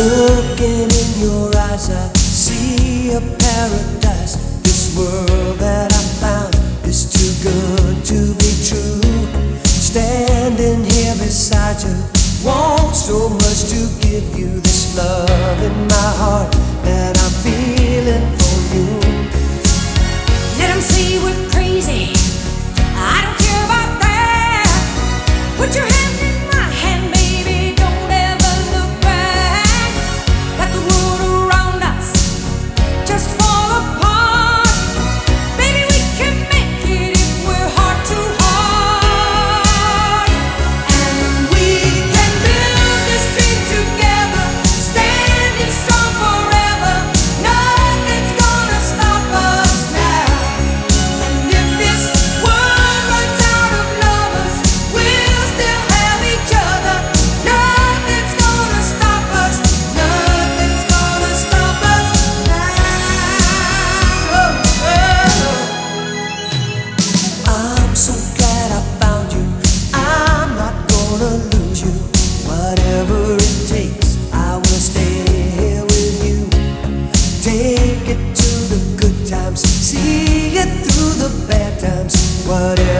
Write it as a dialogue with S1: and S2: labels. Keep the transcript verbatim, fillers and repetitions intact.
S1: Looking in your eyes, I see a paradise. This world that I found is too good to be true. Standing here beside you, want so much to give you this love in my heart that I'm feeling for you.
S2: Let 'em say we're crazy, I don't care about that. Put your hand in my hand, baby, don't ever look back. Let the world around us just fall apart. Baby, we can make it if we're heart to heart. And we can build this dream together, standing strong forever. Nothing's gonna stop us now. And if this world runs out of lovers, we'll still have each other. Nothing's gonna stop us. Nothing's gonna stop us now. Oh, oh.
S1: I'm so glad I found you. I'm not gonna lose you. Whatever it takes, I will stay here with you. Take it to the good times, see it through the bad times. Whatever